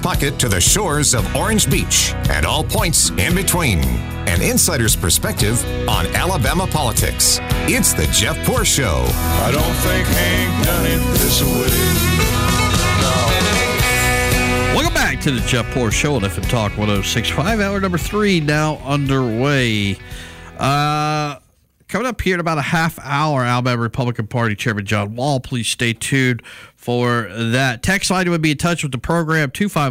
pocket to the shores of Orange Beach and all points in between. An insider's perspective on Alabama politics. It's the Jeff Poor Show. I don't think Hank done it this way. Welcome back to the Jeff Poor Show on FM Talk 106.5. Hour number 3 now underway. Coming up here in about a half hour, Alabama Republican Party Chairman John Wall. Please stay tuned for that. Text line would be in touch with the program,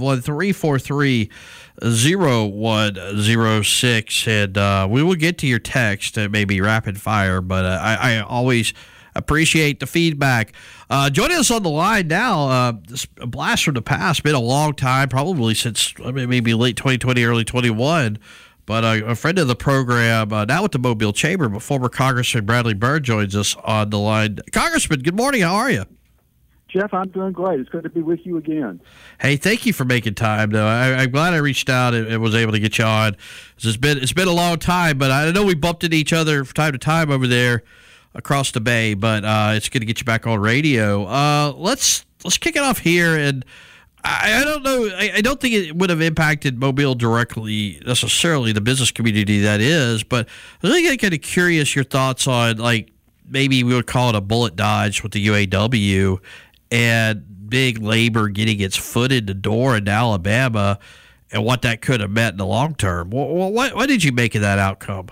251-343-0106. And we will get to your text. It may be rapid fire, but I always appreciate the feedback. Joining us on the line now, this a blast from the past. Been a long time, probably since maybe late 2020, early 21. But a friend of the program, now with the Mobile Chamber, but former Congressman Bradley Byrd joins us on the line. Congressman, good morning. How are you? Jeff, I'm doing great. It's good to be with you again. Hey, thank you for making time, though. I'm glad I reached out and was able to get you on. It's been a long time, but I know we bumped into each other from time to time over there across the bay, but it's good to get you back on radio. Let's kick it off here, and I don't know. I don't think it would have impacted Mobile directly necessarily, the business community that is, but I really kind of curious your thoughts on, like, maybe we would call it a bullet dodge with the UAW and big labor getting its foot in the door in Alabama and what that could have meant in the long term. What did you make of that outcome?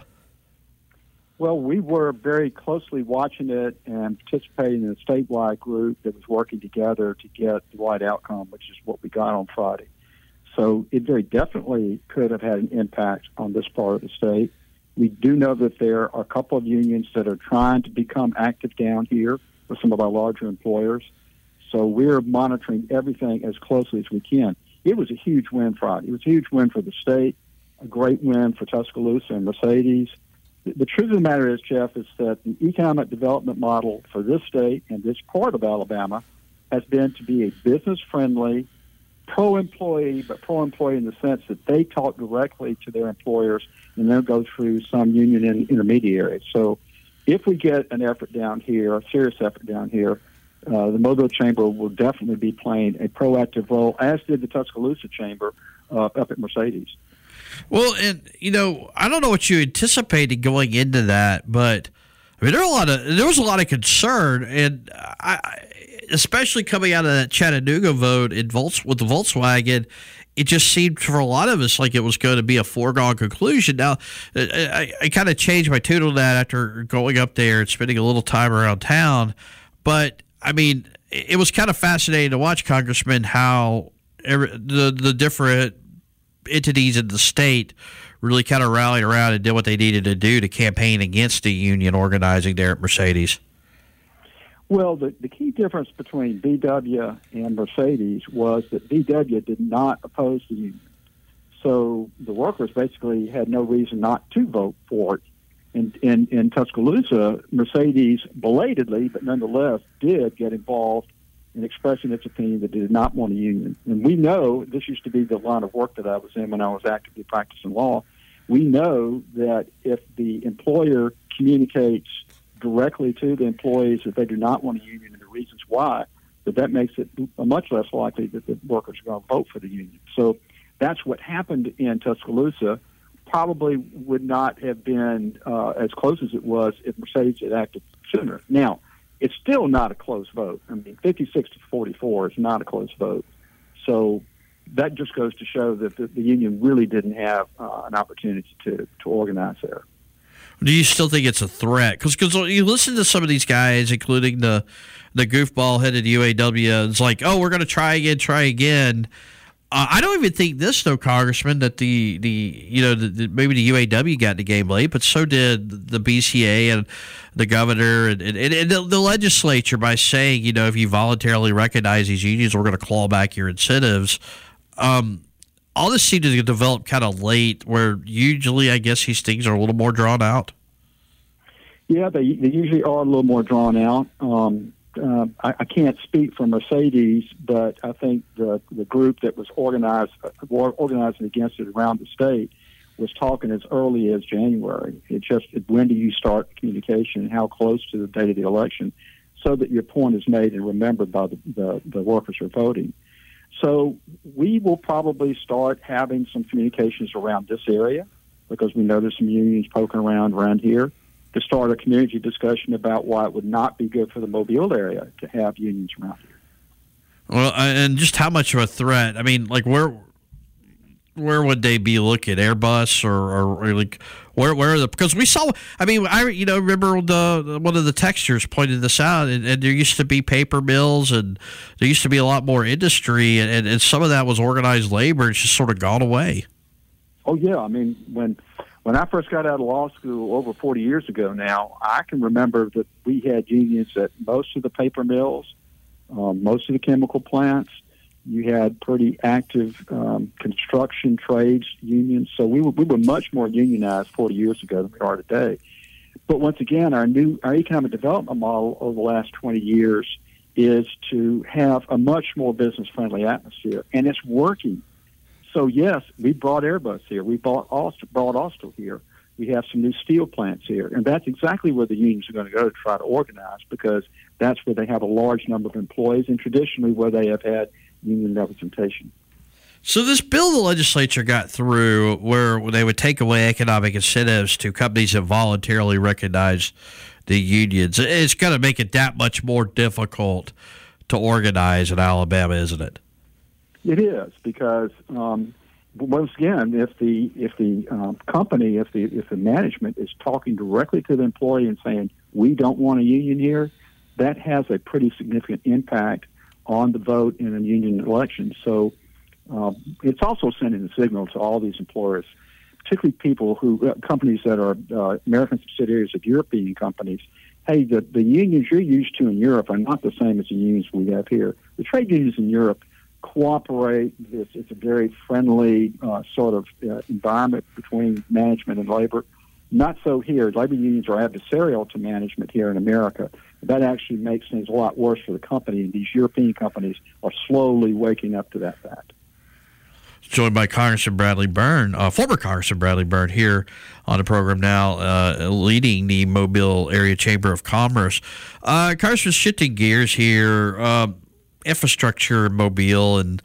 Well, we were very closely watching it and participating in a statewide group that was working together to get the right outcome, which is what we got on Friday. So it very definitely could have had an impact on this part of the state. We do know that there are a couple of unions that are trying to become active down here with some of our larger employers. So we're monitoring everything as closely as we can. It was a huge win Friday. It was a huge win for the state, a great win for Tuscaloosa and Mercedes. The truth of the matter is, Jeff, is that the economic development model for this state and this part of Alabama has been to be a business-friendly, pro-employee, but pro-employee in the sense that they talk directly to their employers and then go through some union intermediary. So if we get an effort down here, a serious effort down here, the Mobile Chamber will definitely be playing a proactive role, as did the Tuscaloosa Chamber up at Mercedes. Well, and, I don't know what you anticipated going into that, but I mean, there was a lot of concern, and especially coming out of that Chattanooga vote with the Volkswagen, it just seemed for a lot of us like it was going to be a foregone conclusion. Now, I kind of changed my tune on that after going up there and spending a little time around town, but I mean, it was kind of fascinating to watch, Congressman, how the different entities in the state really kind of rallied around and did what they needed to do to campaign against the union organizing there at Mercedes. Well, the key difference between VW and Mercedes was that VW did not oppose the union. So the workers basically had no reason not to vote for it. In Tuscaloosa, Mercedes belatedly, but nonetheless, did get involved in expressing its opinion that it did not want a union. And we know, this used to be the line of work that I was in when I was actively practicing law, we know that if the employer communicates directly to the employees that they do not want a union and the reasons why, that makes it much less likely that the workers are going to vote for the union. So that's what happened in Tuscaloosa. Probably would not have been as close as it was if Mercedes had acted sooner. Now, it's still not a close vote. I mean, 56 to 44 is not a close vote. So that just goes to show that the union really didn't have an opportunity to organize there. Do you still think it's a threat? Because you listen to some of these guys, including the goofball-headed UAW, it's like, oh, we're going to try again. I don't even think this, though, Congressman, that maybe the UAW got in the game late, but so did the BCA and the governor and the legislature by saying, if you voluntarily recognize these unions, we're going to claw back your incentives. All this seemed to develop kind of late, where usually, I guess, these things are a little more drawn out. Yeah, they usually are a little more drawn out. I can't speak for Mercedes, but I think the group that was organizing against it around the state was talking as early as January. When do you start communication and how close to the date of the election, so that your point is made and remembered by the workers who are voting. So we will probably start having some communications around this area because we know there's some unions poking around here to start a community discussion about why it would not be good for the Mobile area to have unions around here. Well, and just how much of a threat? I mean, like where would they be looking? Airbus or like where are the? Because we saw. I mean, I remember one of the texters pointed this out, and there used to be paper mills, and there used to be a lot more industry, and some of that was organized labor. It's just sort of gone away. Oh yeah, I mean when I first got out of law school over 40 years ago now, I can remember that we had unions at most of the paper mills, most of the chemical plants. You had pretty active construction trades unions. So we were much more unionized 40 years ago than we are today. But once again, our economic development model over the last 20 years is to have a much more business-friendly atmosphere, and it's working. So, yes, we brought Airbus here. We brought Austal here. We have some new steel plants here. And that's exactly where the unions are going to go to try to organize because that's where they have a large number of employees and traditionally where they have had union representation. So this bill the legislature got through where they would take away economic incentives to companies that voluntarily recognize the unions, it's going to make it that much more difficult to organize in Alabama, isn't it? It is because once again, if the company, if the management is talking directly to the employee and saying we don't want a union here, that has a pretty significant impact on the vote in a union election. So it's also sending a signal to all these employers, particularly companies that are American subsidiaries of European companies. Hey, the unions you're used to in Europe are not the same as the unions we have here. The trade unions in Europe cooperate. It's a very friendly sort of environment between management and labor. Not so here. Labor unions are adversarial to management here in America. That actually makes things a lot worse for the company, and these European companies are slowly waking up to that fact. Joined by Congressman Bradley Byrne, former Congressman Bradley Byrne, here on the program now, leading the Mobile Area Chamber of Commerce. Congressman, shifting gears here, infrastructure in Mobile, and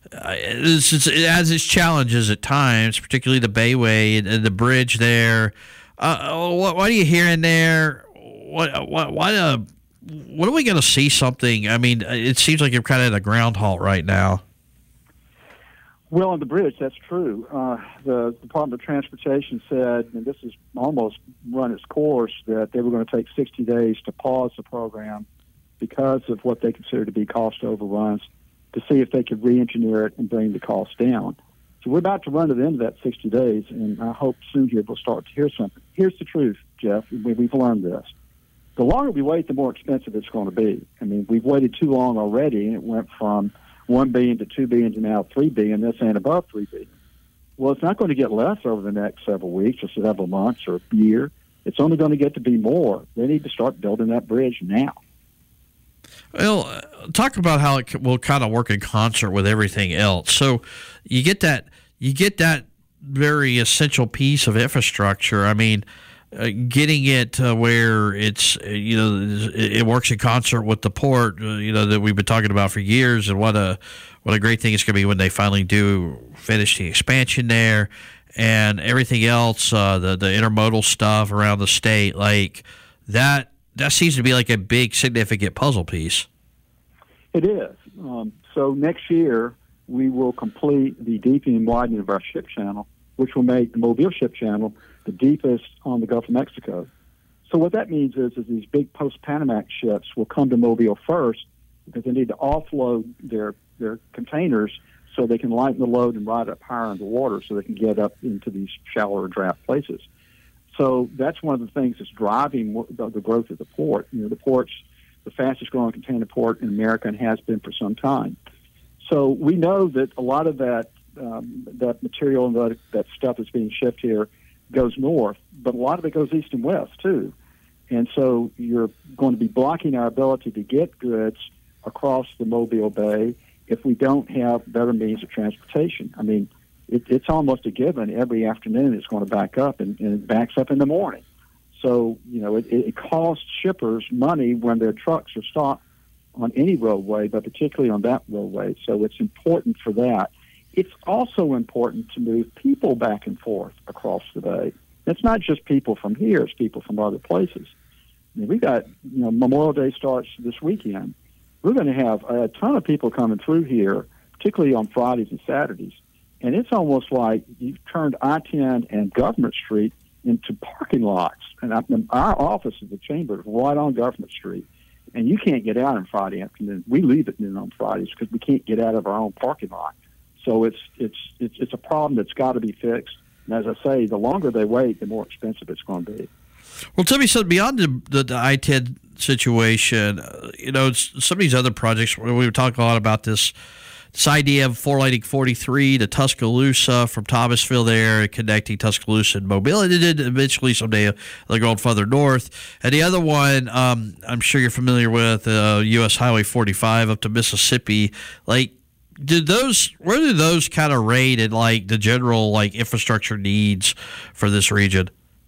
it has its challenges at times, particularly the Bayway and the bridge there. What are you hearing there? What are we going to see something? I mean, it seems like you're kind of at a ground halt right now. Well, on the bridge, that's true. The Department of Transportation said, and this has almost run its course, that they were going to take 60 days to pause the program because of what they consider to be cost overruns to see if they could re-engineer it and bring the cost down. So we're about to run to the end of that 60 days, and I hope soon here we'll start to hear something. Here's the truth, Jeff. We've learned this. The longer we wait, the more expensive it's going to be. I mean, we've waited too long already, and it went from $1 billion to $2 billion to now $3 billion. This ain't above $3 billion. Well, it's not going to get less over the next several weeks or several months or a year. It's only going to get to be more. They need to start building that bridge now. Well, talk about how it will kind of work in concert with everything else. So you get that very essential piece of infrastructure. I mean, getting it to where it's it works in concert with the port that we've been talking about for years, and what a great thing it's going to be when they finally do finish the expansion there and everything else, the intermodal stuff around the state, like that seems to be like a big significant puzzle piece. It is. So next year we will complete the deepening and widening of our ship channel, which will make the Mobile Ship Channel the deepest on the Gulf of Mexico. So what that means is these big post-Panamax ships will come to Mobile first because they need to offload their containers so they can lighten the load and ride up higher in the water so they can get up into these shallower draft places. So that's one of the things that's driving the growth of the port. The port's the fastest growing container port in America and has been for some time. So we know that a lot of that material and that stuff that's being shipped here goes north, but a lot of it goes east and west too. And so you're going to be blocking our ability to get goods across the Mobile Bay if we don't have better means of transportation. I mean, it's almost a given. Every afternoon it's going to back up, and it backs up in the morning. So, it costs shippers money when their trucks are stopped on any roadway, but particularly on that roadway. So it's important for that. It's also important to move people back and forth across the bay. It's not just people from here; it's people from other places. I mean, we got Memorial Day starts this weekend. We're going to have a ton of people coming through here, particularly on Fridays and Saturdays. And it's almost like you've turned I-10 and Government Street into parking lots. And our office at the Chamber is right on Government Street. And you can't get out on Friday afternoon. We leave at noon on Fridays because we can't get out of our own parking lot. So it's a problem that's got to be fixed. And as I say, the longer they wait, the more expensive it's going to be. Well, tell me something beyond the I-10 situation. Some of these other projects, we were talking a lot about this idea of four-laning 43 to Tuscaloosa from Thomasville there, connecting Tuscaloosa and Mobile. And then eventually someday they're going further north. And the other one, I'm sure you're familiar with, U.S. Highway 45 up to Mississippi. Like, where do those kind of rate in like the general like infrastructure needs for this region?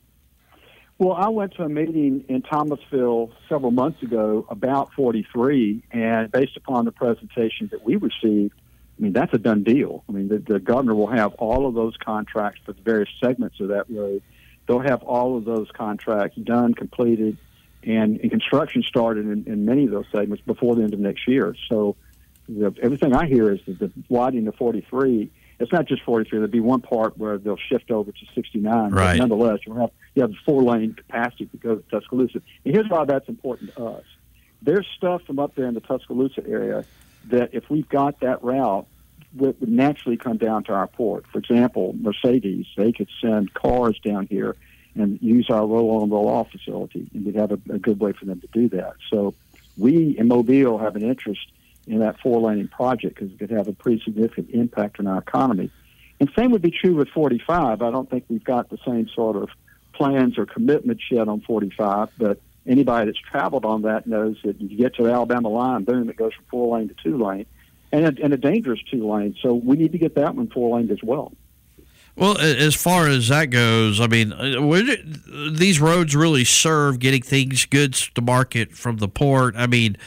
Well, I went to a meeting in Thomasville several months ago about 43, and based upon the presentation that we received, I mean, that's a done deal. I mean, the governor will have all of those contracts for the various segments of that road. They'll have all of those contracts done, completed, and construction started in many of those segments before the end of next year. So everything I hear is that the widening of 43, it's not just 43. There'll be one part where they'll shift over to 69. Right. But nonetheless, you have the four-lane capacity to go to Tuscaloosa. And here's why that's important to us. There's stuff from up there in the Tuscaloosa area that if we've got that route, would naturally come down to our port. For example, Mercedes, they could send cars down here and use our roll-on, roll-off facility, and we'd have a good way for them to do that. So we in Mobile have an interest in that four-laning project because it could have a pretty significant impact on our economy. And same would be true with 45. I don't think we've got the same sort of plans or commitments yet on 45, but anybody that's traveled on that knows that you get to the Alabama line, boom, it goes from four-lane to two-lane, and a dangerous two-lane. So we need to get that one four-laned as well. Well, as far as that goes, I mean, these roads really serve getting goods to market from the port. I mean,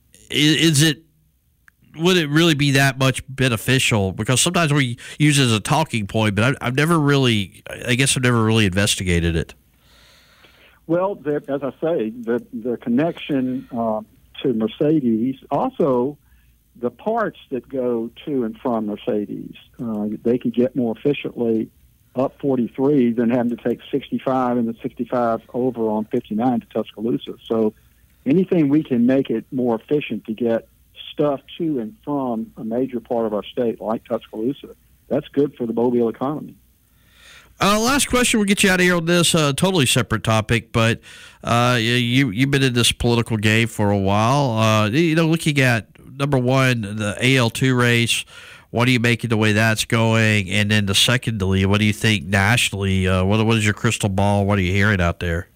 would it really be that much beneficial? Because sometimes we use it as a talking point, but I've never really investigated it. Well, as I say, the connection to Mercedes, also the parts that go to and from Mercedes, they could get more efficiently up 43 than having to take 65 and the 65 over on 59 to Tuscaloosa. So anything we can make it more efficient to get stuff to and from a major part of our state like Tuscaloosa, that's good for the Mobile economy. Last question, we'll get you out of here on this totally separate topic, but you've been in this political game for a while. Looking at, number one, the AL2 race, what do you make of the way that's going? And then secondly, what do you think nationally? What is your crystal ball? What are you hearing out there?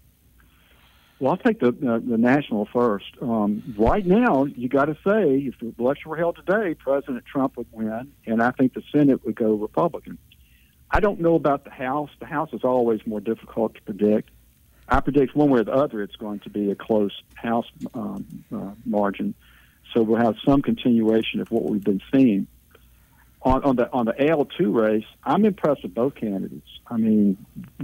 Well, I'll take the national first. Right now, you got to say, if the election were held today, President Trump would win, and I think the Senate would go Republican. I don't know about the House. The House is always more difficult to predict. I predict one way or the other it's going to be a close House margin. So we'll have some continuation of what we've been seeing. On the AL2 race, I'm impressed with both candidates. I mean,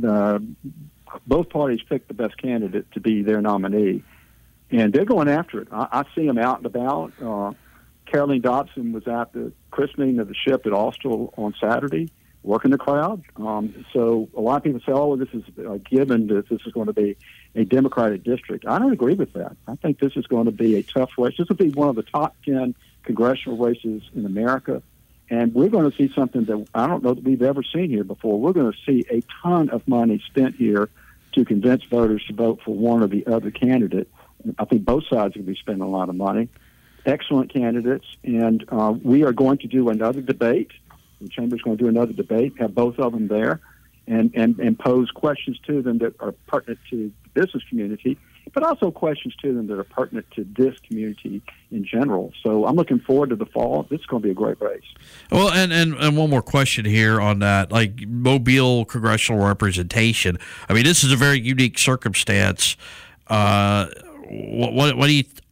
both parties picked the best candidate to be their nominee, and they're going after it. I see them out and about. Caroline Dobson was at the christening of the ship at Austell on Saturday, working the crowd. So a lot of people say, oh, this is a given that this is going to be a Democratic district. I don't agree with that. I think this is going to be a tough race. This will be one of the top 10 congressional races in America. And we're going to see something that I don't know that we've ever seen here before. We're going to see a ton of money spent here to convince voters to vote for one or the other candidate. I think both sides will be spending a lot of money. Excellent candidates. And we are going to do another debate. The Chamber's going to do another debate, have both of them there, and pose questions to them that are pertinent to the business community, but also questions to them that are pertinent to this community in general. So I'm looking forward to the fall. This is going to be a great race. Well, and one more question here on that, like Mobile congressional representation. I mean, this is a very unique circumstance. What do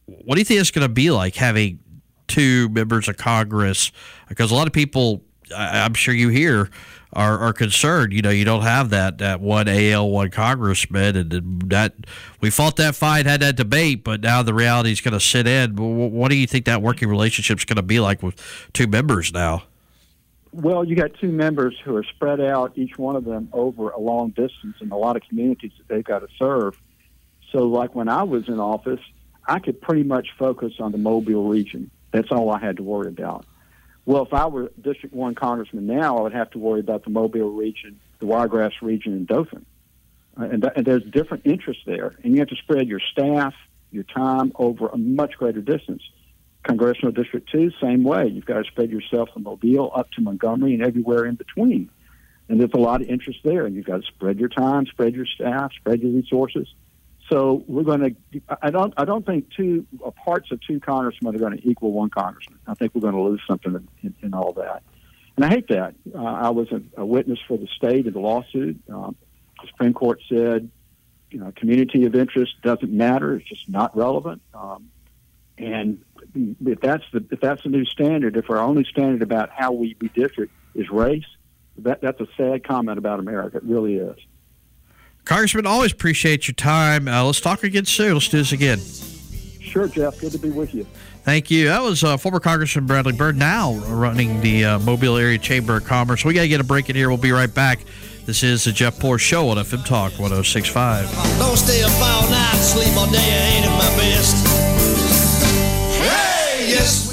what do you think it's going to be like having two members of Congress? Because a lot of people, I'm sure you hear, are concerned. You don't have that one AL, one congressman, and that we fought that fight, had that debate, but now the reality is going to sit in. What do you think that working relationship is going to be like with two members now? Well, you got two members who are spread out, each one of them over a long distance in a lot of communities that they've got to serve. So like when I was in office, I could pretty much focus on the Mobile region. That's all I had to worry about. Well, if I were District 1 congressman now, I would have to worry about the Mobile region, the Wiregrass region, and Dothan. And there's different interests there. And you have to spread your staff, your time over a much greater distance. Congressional District 2, same way. You've got to spread yourself from Mobile up to Montgomery and everywhere in between. And there's a lot of interest there. And you've got to spread your time, spread your staff, spread your resources. So we're going to. I don't think parts of two congressmen are going to equal one congressman. I think we're going to lose something in all that, and I hate that. I was a witness for the state of the lawsuit. The Supreme Court said, community of interest doesn't matter; it's just not relevant. And if that's the new standard, if our only standard about how we district is race, that's a sad comment about America. It really is. Congressman, always appreciate your time. Let's talk again soon. Let's do this again. Sure, Jeff. Good to be with you. Thank you. That was former Congressman Bradley Byrd, now running the Mobile Area Chamber of Commerce. We got to get a break in here. We'll be right back. This is the Jeff Poor Show on FM Talk 106.5. Don't stay up all night, sleep all day, I ain't at my best. Hey, yes.